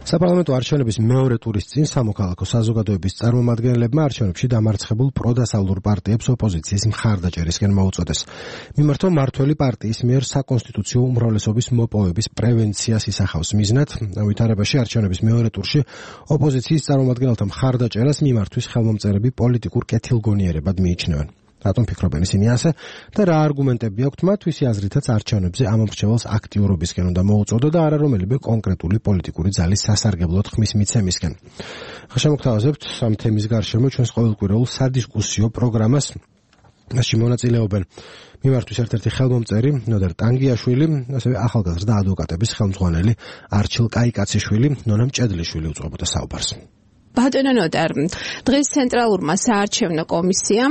საპარლამენტო არჩევნების მეორე ტურის წინ სამოქალაქო საზოგადოების წარმომადგენლებმა არჩევნებში დამარცხებულ პროდასავლურ პარტიებს ოპოზიციის მხარდაჭერისკენ მოუწოდეს. მიმართვა მმართველი პარტიის მიერ საკონსტიტუციო უმრავლესობის მოპოვების პრევენციას ისახავს მიზნად, ვითარებაში არჩევნების მეორე ტურში ოპოზიციის წარმომადგენელთა მხარდაჭერას მიმართვის ხელმომწერები პოლიტიკურ კეთილგონიერებად მიიჩნევენ. რატომ ფიქრობენ ისინი ასე და რა არგუმენტები აქვთ მათ, ვისი აზრითაც არჩევნებზე ამომრჩეველს აქტიურობისკენ უნდა მოუწოდო და არა რომელიმე კონკრეტული პოლიტიკური ძალის სასარგებლოდ ხმის მიცემისკენ. შემოგთავაზებთ ამ თემის გარშემო ჩვენს ყოველკვირეულ სადისკუსიო პროგრამას. მასში მონაწილეობენ მიმართვის ერთ-ერთი ხელმომწერი ნოდარ ტანგიაშვილი, ასევე ახალგაზრდა ადვოკატების ხელმძღვანელი არჩილ კაიკაციშვილი, ნონა მჭედლიშვილი უძღვებოდა საუბარს. ბატონო ნოტარ, დღეს ცენტრალურმა საარჩევნო კომისიამ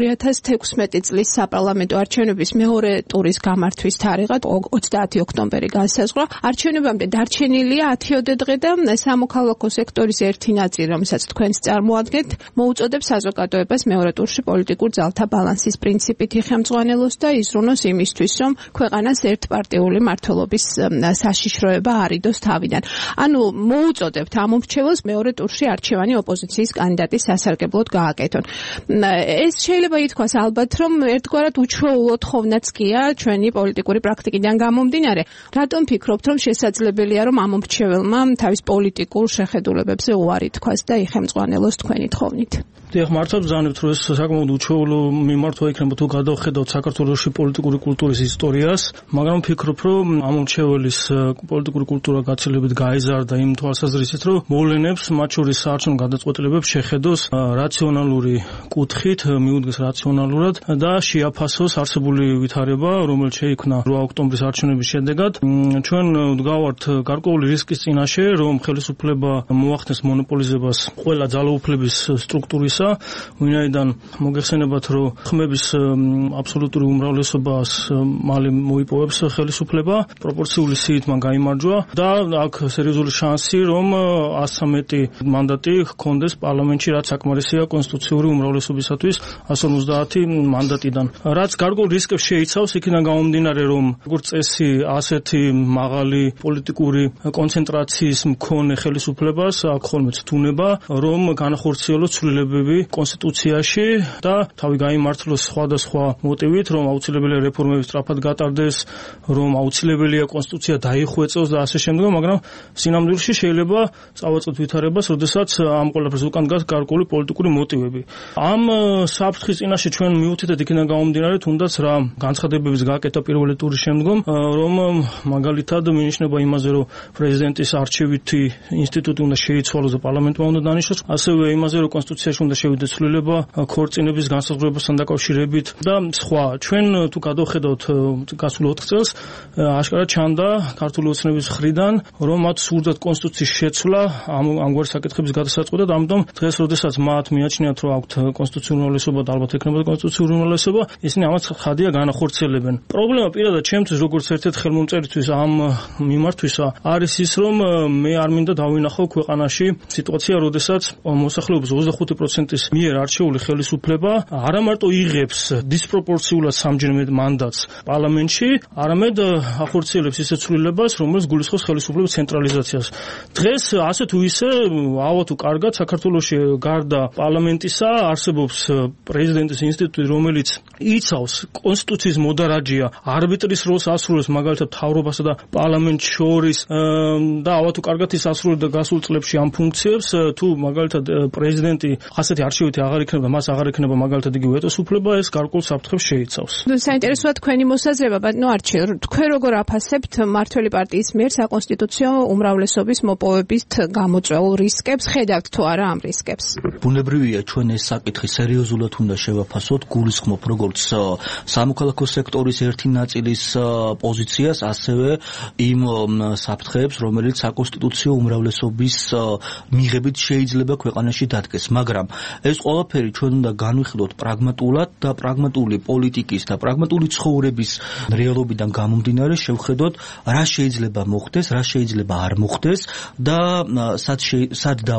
2016 წლის საპარლამენტო არჩევნების მეორე ტურის გამართვის თარიღად 30 ოქტომბერი განსაზღვრა. არჩევნებამდე დარჩენილია 10 დღე და სამოქალაქო სექტორის ერთი ნაწილი, რომელსაც თქვენც წარმოადგენთ, მოუწოდებს საზოგადოებას მეორე ტურში პოლიტიკურ ძალთა ბალანსის პრინციპით იხელმძღვანელოს და იზრუნოს იმისთვის, რომ ქვეყანას ერთპარტიული მმართველობის საშიშროება არიდოს თავიდან. ანუ მოუწოდებთ ამომრჩეველს მეორე ტურში არჩევანი ოპოზიციის კანდიდატის სასარგებლოდ გააკეთონ. ეს შეიძლება ითქვას ალბათ, რომ ერთგვარად უჩვეულო თხოვნაც გია ჩვენი პოლიტიკური პრაქტიკიდან გამომდინარე. რატომ ფიქრობთ, რომ შესაძლებელია, რომ ამომრჩეველმა თავის პოლიტიკურ შეხედულებებზე უარი თქვას და იხელმძღვანელოს თქვენი თხოვნით? დიახ, მართლაც ბრძანებთ, რომ ეს საკმაოდ უჩვეულო მიმართვა იქნება თუ გადავხედავთ საქართველოში პოლიტიკური კულტურის ისტორიას, მაგრამ ვფიქრობ, რომ ამომრჩეველის პოლიტიკური კულტურა გაცილებით გაიზარდა იმ თვალსაზრისით, რომ მოვლენებს მათ შორის საარჩევნო გადაწყვეტილებებს შეხედოს რაციონალური კუთხით, მიუდგეს რაციონალურად და შეაფასოს არსებული ვითარება, რომელიც შეიქმნა 8 ოქტომბრის არჩევნების შედეგად. ჩვენ ვდგავართ გარკვეული რისკის წინაშე, რომ ხელისუფლება მოახდენს მონოპოლიზებას ყველა ძალაუფლების სტრუქტურის ვინაიდან მოგეხსენებათ, რომ ხმების აბსოლუტური უმრავლესობას მალე მოიპოვებს ხელისუფლება, პროპორციული სიით მან გაიმარჯვა და აქ სერიოზული შანსი, რომ 113 მანდატი ჰქონდეს პარლამენტში, რაც საკმარისია კონსტიტუციური უმრავლესობისათვის 150 მანდატიდან. რაც გარკვეულ რისკებს შეიცავს, იქიდან გამომდინარე, რომ როგორც წესი ასეთი მაღალი პოლიტიკური კონცენტრაციის მქონე ხელისუფლებას აქ ხოლმე ცდუნება, რომ განახორციელოს ცვლილებები კონსტიტუციაში და თავი გაიმართლოს სხვადასხვა მოტივით, რომ აუცილებელია რეფორმები სწრაფად გატარდეს, რომ აუცილებელია კონსტიტუცია დაიხვეწოს და ასე შემდეგ, მაგრამ სინამდვილეში შეიძლება წავაწყოთ ვითარებას, როდესაც ამ ყველაფერს უკან დგას გარკვეული პოლიტიკური მოტივები. ამ საფრთხის წინაშე ჩვენ მივუთითეთ იქიდან გამომდინარე, თუნდაც რა განცხადებების გააკეთა პირველი ტურის შემდგომ, რომ მაგალითად მინიშნება იმაზე, რომ პრეზიდენტის არჩევითი ინსტიტუტი უნდა შეიცვალოს და პარლამენტმა უნდა დანიშნოს, ასევე იმაზე, რომ კონსტიტუციაში უნდა შევიდეს ცვლილება ქორწინების განსაზღვრებასთან დაკავშირებით და სხვა. ჩვენ თუ გადავხედავთ გასულ 4 წელს, აშკარად ჩანდა ქართული ოცნების მხრიდან, რომ მათ სურდათ კონსტიტუციის შეცვლა ამგვარი საკითხების გადასაწყვეტად, ამიტომ დღეს, როდესაც მათ მიაჩნიათ, რომ აქვთ კონსტიტუციური უმრავლესობა და ალბათ ექნება კონსტიტუციური უმრავლესობა, ისინი ამას ხადია განახორციელებენ. პრობლემა პირადად ჩემთვის, როგორც ერთ-ერთ ხელმომწერისთვის ამ მიმართვისა, არის ის, რომ მე არ მინდა დავინახო ქვეყანაში სიტუაცია, როდესაც მოსახლეობის 25%-ის მიერ არჩეული ხელისუფლება არა მარტო იღებს დისპროპორციულად სამჯერ მეტ მანდატს პარლამენტში, არამედ ახორციელებს ისეთ ცვლილებას, რომელიც გულისხმობს ხელისუფლების ცენტრალიზაციას. დღეს ასე თუ ისე, ავა თუ კარგად, საქართველოში გარდა პარლამენტისა არსებობს პრეზიდენტის ინსტიტუტი, რომელიც იცავს კონსტიტუციის მოდარაჯეა, არბიტრის როლს ასრულებს მაგალითად მთავრობასა და პარლამენტს შორის და ავა თუ კარგად ის ასრულებდა გასულ წლებში ამ ფუნქციებს, თუ მაგალითად პრეზიდენტი ასეთი არჩევითი აღარ იქნება და მას აღარ იქნება მაგალითად იგი ვეტოს უფლება, ეს გარკვეულ საფრთხებს შეიცავს. საინტერესოა თქვენი მოსაზრება, ბატონო არჩილ, თქვენ როგორ აფასებთ მმართველი პარტიის მიერ საკონსტიტუციო უმრავლესობის მოპოვებით გამოწვეულ რისკებს, ხედავთ თუ არა ამ რისკებს? ბუნებრივია, ჩვენ ეს საკითხი სერიოზულად უნდა შევაფასოთ, გულისხმობ როგორც სამოქალაქო სექტორის ერთი ნაწილის პოზიციას, ასევე იმ საფრთხეებს, რომელიც საკონსტიტუციო უმრავლესობის მიღებით შეიძლება ქვეყანაში დადგეს, მაგრამ ეს ყველაფერი ჩვენ უნდა განვიხილოთ პრაგმატულად და პრაგმატული პოლიტიკის და პრაგმატული ცხოვრების რეალობიდან გამომდინარე შევხედოთ, რა შეიძლება მოხდეს, რა შეიძლება არ მოხდეს და სად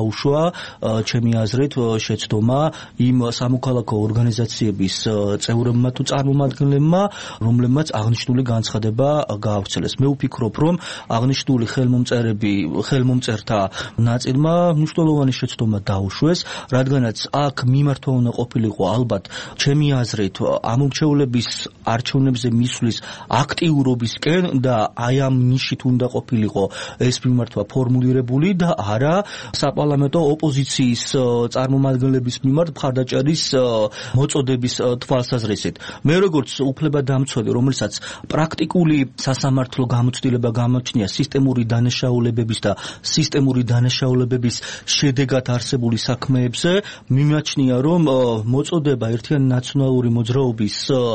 დაუშვა ჩემი აზრით შეცდომა იმ სამოქალაქო ორგანიზაციების წევრებმა თუ წარმომადგენლებმა, რომლებმაც აღნიშნული განცხადება გაავრცელეს. მე ვფიქრობ, რომ აღნიშნული ხელმომწერთა ნაწილმა მნიშვნელოვანი შეცდომა დაუშვეს, რადგანაც აქ მიმართვა უნდა ყოფილიყო ალბათ ჩემი აზრით ამორჩეულების არჩევნებზე მისვლის აქტიურობისკენ და აი ამ ნიშით უნდა ყოფილიყო ეს მიმართვა ფორმულირებული და არა საპარლამენტო ოპოზიციის წარმომადგენლების მიმართ მხარდაჭერის მოწოდების თვალსაზრისით. მე როგორც უფლებადამცველი, რომელსაც პრაქტიკული სასამართლო გამოცდილება გამოჩნია სისტემური დანაშაულებების და სისტემური დანაშაულებების შედეგად არსებული საქმეებზე, მიმაჩნია, რომ მოწოდება ერთიანი ნაციონალური მოძრაობის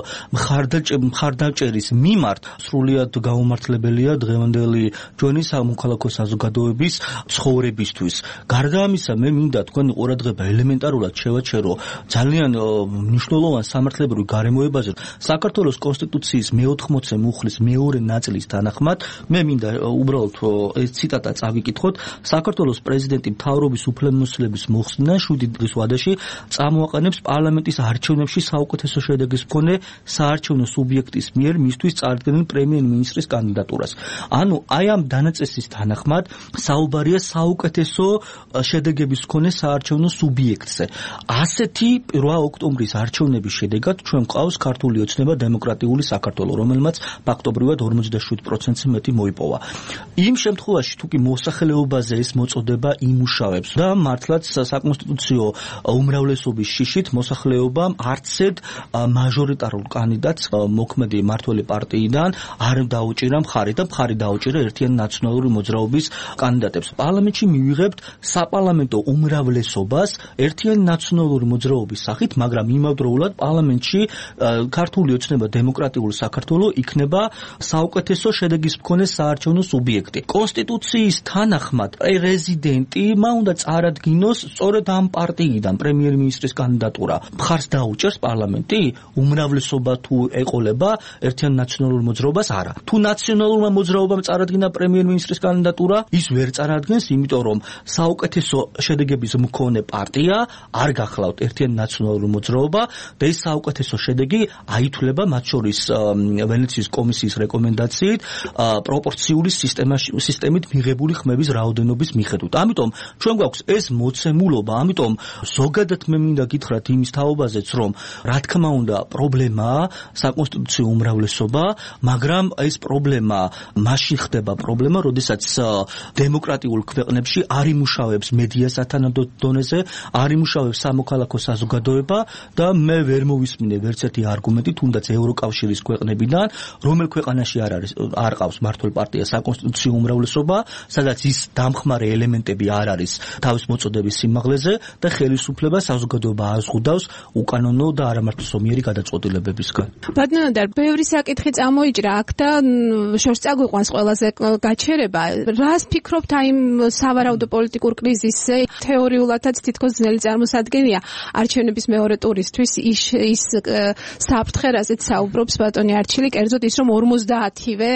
მხარდაჭერის მიმართ სრულიად გაუმართლებელია დღევანდელი ჩვენი სამოქალაქო საზოგადოების ცხოვრებისთვის. გარდა ამისა, მე მინდა თქვენი ყურადღება ელემენტარულად შევაჩერო ძალიან მნიშვნელოვან სამართლებრივ გარემოებაზე. საქართველოს კონსტიტუციის მე-80 მუხლის მეორე ნაწილის თანახმად, მე მინდა უბრალოდ ეს ციტატა წავიკითხოთ. საქართველოს პრეზიდენტი მთავრობის უფლებამოსილების მოხსნიდან 7 დღის ვადაში წამოაყენებს პარლამენტის არჩევნებში საუკეთესო შედეგის მქონე საარჩევნო სუბიექტის მიერ მისთვის წარდგენილ პრემიერ-მინისტრის კანდიდატურას. ანუ აი ამ დანაწესის თანახმად საუბარია საუკეთესო შედეგების მქონე საარჩევნო სუბიექტზე. ასეთი 8 ოქტომბრის არჩევნების შედეგად ჩვენ გვყავს ქართული ოცნება დემოკრატიული საქართველო, რომელმაც ფაქტობრივად 47%-ზე მეტი მოიპოვა. იმ შემთხვევაში თუ კი მოსახლეობაზე ეს მოწოდება იმუშავებს და მართლაც საკონსტიტუციო უმრავლესობის შიშით მოსახლეობამ არცედ მაჟორიტარულ კანდიდატს მოქმედი მმართველი პარტიიდან არ დაუჭირა მხარი და მხარი დაუჭირა ერთიანი ნაციონალური მოძრაობის კანდიდატებს. პარლამენტში მივიღებთ საპარლამენტო უმრავლესობას ერთიანი ნაციონალური მოძრაობის სახით, მაგრამ იმავდროულად პარლამენტში ქართული ოცნება დემოკრატიული საქართველო იქნება საუკეთესო შედეგის მქონე საარჩევნო სუბიექტი. კონსტიტუციის თანახმად პრეზიდენტმა უნდა წარადგინოს სწორედ ამ პარტიიდან პრემიერ-მინისტრის კანდიდატურა. მხარს დაუჭერს პარლამენტი? უმრავლესობა თუ ეყოლება ერთიან ნაციონალურ მოძრაობას? არა. თუ ნაციონალურმა მოძრაობამ წარადგინა პრემიერ-მინისტრის კანდიდატურა, ის ვერ წარადგენს, იმიტომ რომ საუკეთესო შედეგების მქონე პარტია არ გახლავთ ერთიან ნაციონალური მოძრაობა და ეს საუკეთესო შედეგი აითვლება მათ შორის ვენეციის კომისიის რეკომენდაციით პროპორციული სისტემით მიღებული ხმების რაოდენობის მიხედვით. ამიტომ ჩვენ გვაქვს ეს მოცემულობა, ამიტომ ზოგადად მე მინდა გითხრათ იმის თაობაზეც, რომ რა თქმა უნდა პრობლემაა საკონსტიტუციო უმრავლესობა, მაგრამ ეს პრობლემა მაშინ ხდება პრობლემა, როდესაც დემოკრატიულ ქვეყნებში არ იმუშავებს მედია სათანადო დონეზე, არ იმუშავებს სამოქალაქო საზოგადოება და მე ვერ მოვისმინე ვერც ერთი არგუმენტი, თუნდაც ევროკავშირის ქვეყნებიდან, რომელ ქვეყანაში არ ყავს მმართველ პარტია საკონსტიტუციო უმრავლესობა, სადაც ის დამხმარე ელემენტები არ არის თავის მოწოდების სიმაღლეზე და ხელისუფლება საზოგადოება აზღუდავს უკანონო და არამართლისომიერი გადაწყვეტილებებისგან. ბატონო, ბევრი საკითხი წამოიჭრა აქ და შორს წაგვიყვანს ყველაზე გაჩერება. რას ფიქრობთ აი იმ სავარაუდო პოლიტიკურ კრიზისზე? თეორიულადაც თითქოს ძნელი წარმოსადგენია არჩევნების მეორე ტურისთვის ის საფრთხე, რაზეც საუბრობს ბატონი არჩილი, კერძოდ ის, რომ 50-ვე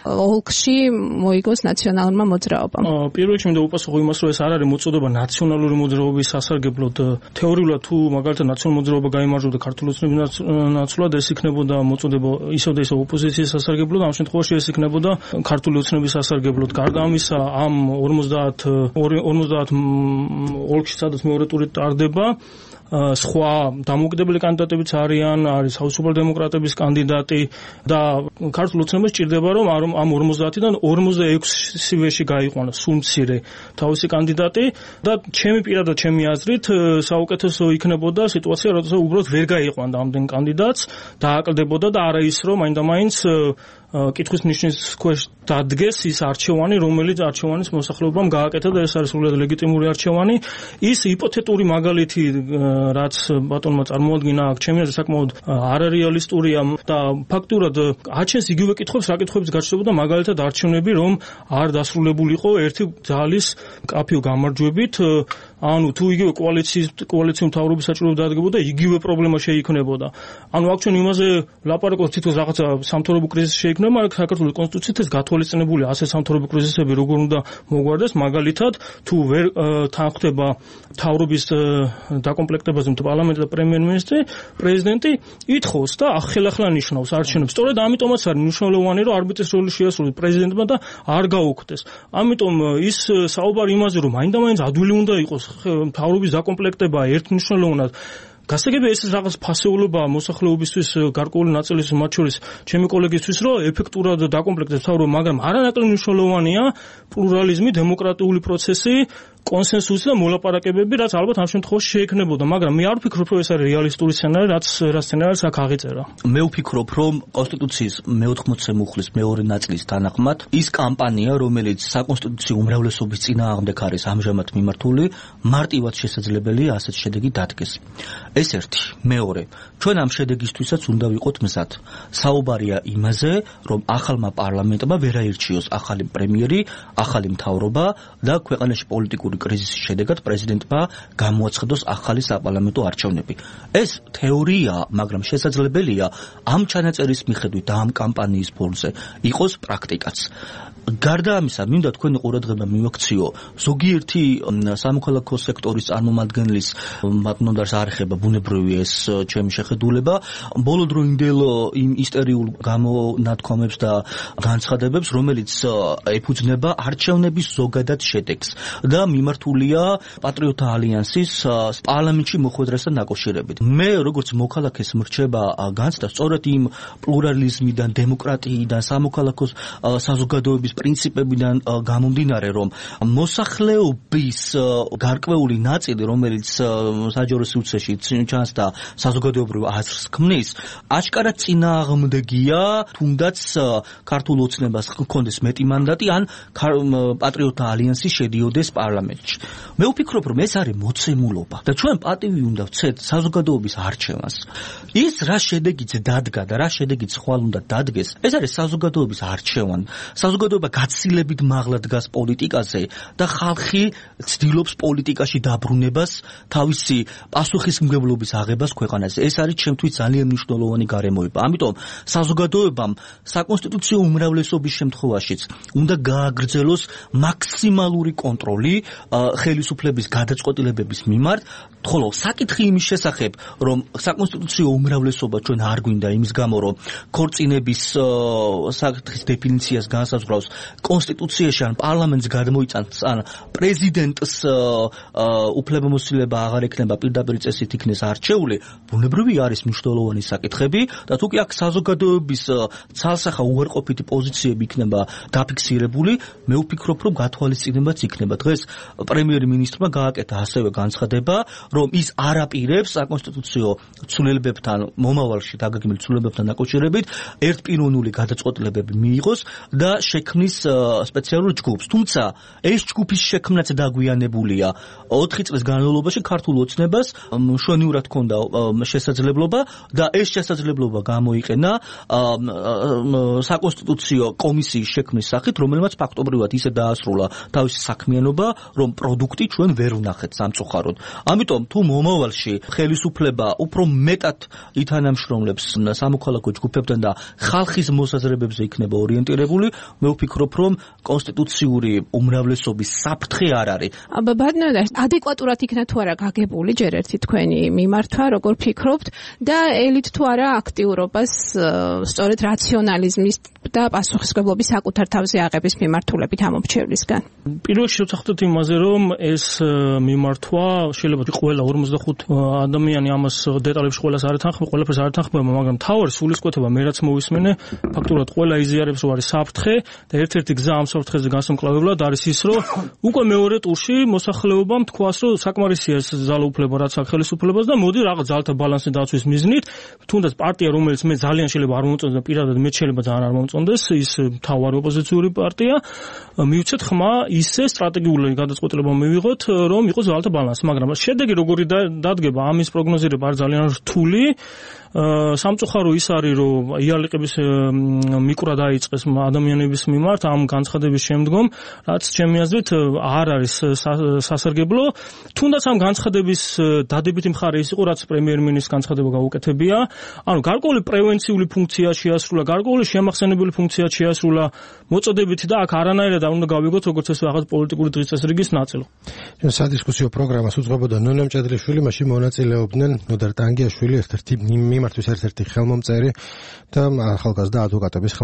ოლქში მოიგოს ნაციონალურმა მოძრაობამ. პირველ რიგში მინდა უპასუხო იმას, რომ ეს არ არის მოწოდება ნაციონალური მოძრაობის სასარგებლოდ. თეორიულად თუ მაგალითად ნაციონალური მოძრაობა გაიმარჯვებდა ქართული ოცნების ნაცვლად, ეს იქნებოდა მოწოდება ისევ და ისევ ოპოზიციის სასარგებლოდ, ამ შემთხვევაში ეს იქნებოდა ქართული ოცნების სასარგებლოდ. გარდა ამისა, ამ 50 ოლქში სადაც მეორე ტური ტარდება, სხვა დამოუკიდებელი კანდიდატებიც არის საუსუპროდემოკრატების კანდიდატი და ქართულ ოცნებას სჭირდება, რომ ამ 50-დან 46-ვეში გაიყვანოს სულ მცირე თავისი კანდიდატი და ჩემი აზრით საუკეთესო იქნებოდა სიტუაცია, როდესაც უბრალოდ ვერ გაიყვანდა ამდენ კანდიდატს, დააკლდებოდა და არა ის, რომ მაინდა-მაინც კითხვის ნიშნის ქვეშ დადგეს ის არჩევანი, რომელიც არჩევანის მოსახლეობამ გააკეთა და ეს არის სრულიად ლეგიტიმური არჩევანი. ის იპოთეტური მაგალითი, რაც ბატონმა წარმოადგინა აქ, ჩემი აზრით საკმაოდ არარეალისტურია და ფაქტურად აჩენს იგივე კითხვებს, რა კითხვებიც გაჩნდებოდა მაგალითად არჩევნები, რომ არ დასრულებულიყო ერთი ძალის კაფიო გამარჯვებით ანუ თუ იგივე კოალიციის მთავრობის საჭიროება დადგებოდა, იგივე პრობლემა შეიქმნებოდა. ანუ აქ ჩვენ იმაზე ლაპარაკობთ, თითქოს რაღაცა სამთავრობო კრიზისი შეიქმნება, მაგრამ საქართველოს კონსტიტუციით ეს გათვალისწინებულია ასე სამთავრობო კრიზისები როგორ უნდა მოგვარდეს, მაგალითად, თუ ვერ თანხდება მთავრობის დაკომპლექტებაზე პარლამენტი და პრემიერ-მინისტრი, პრეზიდენტი ითხოვს და ახლა ნიშნავს არჩევნებს. სწორედ ამიტომაც არის მნიშვნელოვანი, რომ არბიტრის როლი შეასრულოს პრეზიდენტმა და არ გაუქმდეს. ამიტომ ის საუბარი იმაზე, რომ მაინდა-მაინც ადვილი უნდა იყოს მთავრობის დაკომპლექტება ერთმნიშვნელოვნად გასაგებია ეს რაღაც ფასეულობა მოსახლეობისთვის გარკვეული ნაწილის მათ შორის ჩემი კოლეგისთვის რომ ეფექტურად დაკომპლექტებს თავრობა, მაგრამ არანაკლებ მნიშვნელოვანია პლურალიზმი, დემოკრატიული პროცესი, კონსენსუსი და მოლაპარაკებები, რაც ალბათ ამ შემთხვევაში შეექმნებოდა, მაგრამ მე არ ვფიქრობ, რომ ეს არის რეალისტური სცენარი, რაც სცენარიც აქ აღიწერა. მე ვფიქრობ, რომ კონსტიტუციის მე-80-ე მუხლის მეორე ნაწილის თანახმად ის კამპანია, რომელიც საკონსტიტუციო უმრავლესობის წინააღმდეგ არის ამჟამად მიმართული, მარტივად შესაძლებელია ასეთ შედეგი დადგეს. ეს ერთი. მეორე, ჩვენ ამ შედეგისთვისაც უნდა ვიყოთ მზად. საუბარია იმაზე, რომ ახალმა პარლამენტმა ვერ აირჩიოს ახალი პრემიერი, ახალი მთავრობა და ქვეყანაში პოლიტიკური კრიზისის შედეგად პრეზიდენტმა გამოაცხადოს ახალი საპარლამენტო არჩევნები. ეს თეორიაა, მაგრამ შესაძლებელია ამ ჩანაწერის მიხედვით და ამ კამპანიის ფონზე იყოს პრაქტიკაც. გარდა ამისა, მინდა თქვენი ყურადღება მივაქციო ზოგიერთი სამოქალაქო სექტორის წარმომადგენლის მათნოდარს არ ეხება ბუნებრივი ეს ჩემი შეხედულება, ბოლოდროინდელ იმ ისტორიულ გამონათქვამებს და განცხადებებს, რომელიც ეფუძნება არჩევნების ზოგადად შედეგს და მიმართულია პატრიოტთა ალიანსის პარლამენტში მოხვედრასთან დაკავშირებით. მე როგორც მოქალაქეს მრჩება განცდა სწორედ იმ პლურალიზმიდან, დემოკრატიიდან, სამოქალაქო საზოგადოების პრინციპებიდან გამომდინარე, რომ მოსახლეობის გარკვეული ნაწილი, რომელიც საჯარო სივრცეში ჩანს და საზოგადოებრივ აზრს ქმნის, აშკარად წინააღმდეგია თუნდაც ქართულ ოცნებას ჰქონდეს მეტი მანდატი ან პატრიოტთა ალიანსი შედიოდეს პარლამენტში. მე ვფიქრობ, რომ ეს არის მოცემულობა და ჩვენ პატივი უნდა ვცეთ საზოგადოების არჩევანს. ის რა შედეგიც დადგა და რა შედეგიც ხვალ უნდა დადგეს, ეს არის საზოგადოების არჩევანი. საზოგადოება გაცილებით მაღლა დგას პოლიტიკაზე და ხალხი ცდილობს პოლიტიკაში დაბრუნებას, თავისი პასუხისმგებლობის აღებას ქვეყანაზე. ეს არის ჩემთვის ძალიან მნიშვნელოვანი გარემოება. ამიტომ საზოგადოებამ საკონსტიტუციო უმრავლესობის შემთხვევაშიც უნდა გააგრძელოს მაქსიმალური კონტროლი ხელისუფლების გადაწყვეტილებების მიმართ, ხოლო საკითხი იმის შესახებ, რომ საკონსტიტუციო უმრავლესობა ჩვენ არ გვინდა იმის გამო, რომ ქორწინების საკითხის დეფინიციას განსაზღვრავს კონსტიტუციაში ან პარლამენტს გადმოიწანს ან პრეზიდენტს უფლებამოსილება აღარ ექნება პირდაპირ წესით იქნეს არჩეული, ბუნებრივი არის მნიშვნელოვანი საკითხები და თუ კი აქ საზოგადოების ცალსახა უარყოფითი პოზიციები იქნება დაფიქსირებული, მე ვფიქრობ, რომ გათვალისწინებაც იქნება. დღეს პრემიერ-მინისტრმა გააკეთა ასევე განცხადება, რომ ის არ აპირებს საკონსტიტუციო ცვლილებებთან მომავალში დაგეგმილ ცვლილებებთან დაკავშირებით ერთპიროვნული გადაწყვეტილებები მიიღოს და შექმნის სპეციალურ ჯგუფს. თუმცა ეს ჯგუფის შექმნაც დაგვიანებულია. 4 წლის განმავლობაში ქართულ ოცნებას მშვენივრად ჰქონდა შესაძლებლობა და ეს შესაძლებლობა გამოიყენა საკონსტიტუციო კომისიის შექმნის სახით, რომელმაც ფაქტობრივად ისე დაასრულა თავისი საქმიანობა, რომ პროდუქტი ჩვენ ვერ ვნახეთ სამწუხაროდ. ამიტომ თუ მომავალში ხელისუფლება უფრო მეტად ითანამშრომლებს სამოქალაქო ჯგუფებთან და ხალხის მოსაზრებებზე იქნება ორიენტირებული, მე ვფიქრობ, რომ კონსტიტუციური უმრავლესობის საფრთხე არ არის. ბატონო, ადეკვატურად იქნა თუ არა გაგებული ჯერ ერთი თქვენი მიმართვა, როგორ ფიქრობთ და ელით თუ არა აქტიურობას სწორედ რაციონალიზმის და პასუხისმგებლობის საკუთარ თავზე აღების მიმართულებით ამორჩევლისგან. პირველში შევწახდეთ იმაზე, რომ ეს მიმართვა შეიძლება ყველა 45 ადამიანი ამას დეტალებში ყველას არ ეთანხმება, ყველაფერს არ ეთანხმება, მაგრამ თავარი სულისკვეთება მე რაც მოვისმენე, ფაქტურად ყველა იზიარებს, რომ არის საფრთხე და ერთ-ერთი გზა ამ საფრთხეზე გასამკლავებლად არის ის, რომ უკვე მეორე ტურში მოსახლეობამ თქვას, რომ საკმარისია ეს ძალაუფლება, რაც აქვს ხელისუფლებას და მოდი რაღაც ძალთა ბალანსი დაცვის მიზნით, თუნდაც პარტია, რომელიც მე ძალიან შეიძლება არ მომწონდეს და პირადად მე შეიძლება ძალიან არ მომწონდეს, ის მთავარი ოპოზიციური პარტია, მივცეთ ხმა ისე სტრატეგიული გადაწყვეტილება მივიღოთ, რომ იყოს ძალთა ბალანსი, მაგრამ შედეგი როგორი დადგება, ამის პროგნოზირება არ ძალიან რთული. სამწუხარო ის არის, რომ იალიყების მიკვრა დაიწყეს ადამიანების მიმართ ვიმართ ამ განცხადების შემდგომ, რაც ჩემი აზრით არ არის სასარგებლო. თუნდაც ამ განცხადების დადებითი მხარე ის იყო, რაც პრემიერ-მინისტრის განცხადება გაუკეთებია. ანუ გარკვეული პრევენციული ფუნქცია შეასრულა, გარკვეული შემახსენებელი ფუნქცია შეასრულა მოწოდებითი და აქ არანაირად არ უნდა გავიგოთ როგორც ეს რაღაც პოლიტიკური დღის წესრიგის ნაწილი. ჩვენ სადისკუსიო პროგრამას უძღვებოდა ნონა მჭედლიშვილი, მაშინ მონაწილეობდნენ ნოდარ ტანგიაშვილი, ერთ-ერთი მიმართვის ერთ-ერთი ხელმომწერი და ახალგაზრდა ადვოკატების